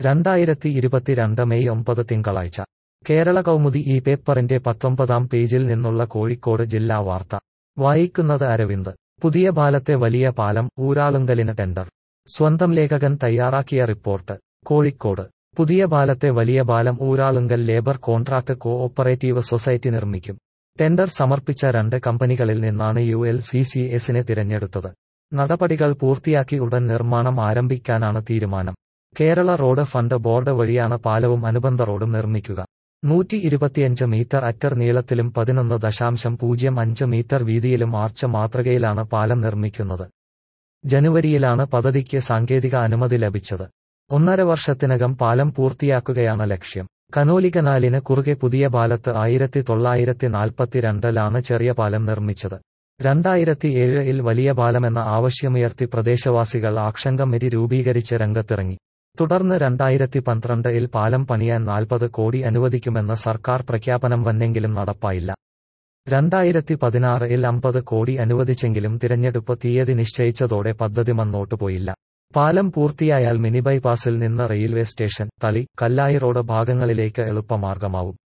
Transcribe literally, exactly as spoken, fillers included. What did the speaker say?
രണ്ടായിരത്തി ഇരുപത്തിരണ്ട് മെയ് ഒമ്പത് തിങ്കളാഴ്ച കേരള കൗമുദി ഈ പേപ്പറിന്റെ പത്തൊമ്പതാം പേജിൽ നിന്നുള്ള കോഴിക്കോട് ജില്ലാ വാർത്ത വായിക്കുന്നത് അരവിന്ദ്. പുതിയ പാലത്തെ വലിയ പാലം ഊരാളുങ്കലിന് ടെൻഡർ. സ്വന്തം ലേഖകൻ തയ്യാറാക്കിയ റിപ്പോർട്ട്. കോഴിക്കോട് പുതിയ പാലത്തെ വലിയ പാലം Uralungal labour contract co operative society നിർമ്മിക്കും. ടെൻഡർ സമർപ്പിച്ച രണ്ട് കമ്പനികളിൽ നിന്നാണ് യു എൽ സി സി എസിനെ തിരഞ്ഞെടുത്തത്. നടപടികൾ പൂർത്തിയാക്കി ഉടൻ നിർമ്മാണം ആരംഭിക്കാനാണ് തീരുമാനം. കേരള റോഡ് ഫണ്ട് ബോർഡ് വഴിയാണ് പാലവും അനുബന്ധ റോഡും നിർമ്മിക്കുക. നൂറ്റി ഇരുപത്തിയഞ്ച് മീറ്റർ അറ്റർ നീളത്തിലും പതിനൊന്ന് ദശാംശം പൂജ്യം അഞ്ച് മീറ്റർ വീതിയിലും ആർച്ച് മാതൃകയിലാണ് പാലം നിർമ്മിക്കുന്നത്. ജനുവരിയിലാണ് പദ്ധതിക്ക് സാങ്കേതിക അനുമതി ലഭിച്ചത്. ഒന്നര വർഷത്തിനകം പാലം പൂർത്തിയാക്കുകയാണ് ലക്ഷ്യം. കനോലി കനാലിന് കുറുകെ പുതിയ പാലത്ത് ആയിരത്തി തൊള്ളായിരത്തി നാൽപ്പത്തിരണ്ടിലാണ് ചെറിയ പാലം നിർമ്മിച്ചത്. രണ്ടായിരത്തി ഏഴിൽ വലിയ പാലമെന്ന ആവശ്യമുയർത്തി പ്രദേശവാസികൾ ആക്ഷൻ കമ്മിറ്റി രൂപീകരിച്ച് രംഗത്തിറങ്ങി. തുടർന്ന് രണ്ടായിരത്തി പന്ത്രണ്ടിൽ പാലം പണിയാൻ നാൽപ്പത് കോടി അനുവദിക്കുമെന്ന സർക്കാർ പ്രഖ്യാപനം വന്നെങ്കിലും നടപ്പായില്ല. രണ്ടായിരത്തി പതിനാറിൽ അമ്പത് കോടി അനുവദിച്ചെങ്കിലും തിരഞ്ഞെടുപ്പ് തീയതി നിശ്ചയിച്ചതോടെ പദ്ധതി മുന്നോട്ടു പോയില്ല. പാലം പൂർത്തിയായാൽ മിനി ബൈപ്പാസിൽ നിന്ന് railway station, Thali, Kallai road ഭാഗങ്ങളിലേക്ക് എളുപ്പമാർഗമാവും.